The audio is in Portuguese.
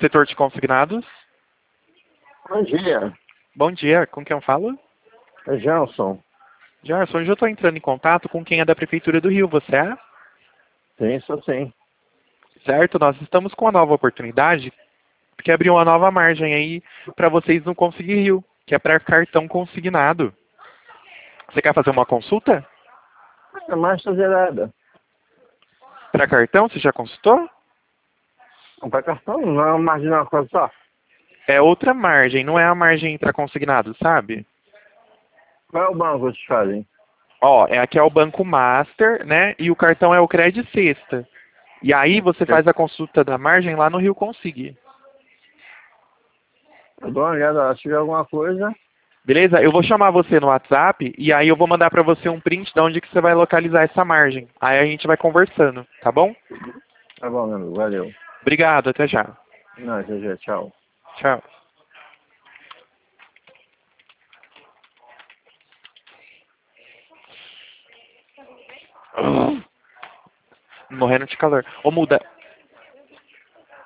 Setor de consignados. Bom dia, Bom dia, com quem eu falo? é Gelson. Gerson, hoje eu estou entrando em contato com quem é da Prefeitura do Rio, você é? Sim, sou sim. Certo, nós estamos com uma nova oportunidade, que abriu uma nova margem aí para vocês no Consig Rio, que é para cartão consignado. Você quer fazer uma consulta? É marcha zerada. Para cartão, você já consultou? Comprar cartão não é uma margem de uma coisa só. É outra margem, não é a margem para consignado, sabe? Qual é o banco que te fazem? Ó, aqui é o Banco Master, né? E o cartão é o Cred Sexta. E aí você faz a consulta da margem lá no Rio Consig. Eu dou uma olhada lá, se tiver alguma coisa. Beleza? Eu vou chamar você no WhatsApp e aí eu vou mandar para você um print de onde que você vai localizar essa margem. Aí a gente vai conversando, tá bom? Tá bom, meu amigo, valeu. Obrigado, até já. Não, já, tchau. Tchau. Morrendo de calor. Ô, muda.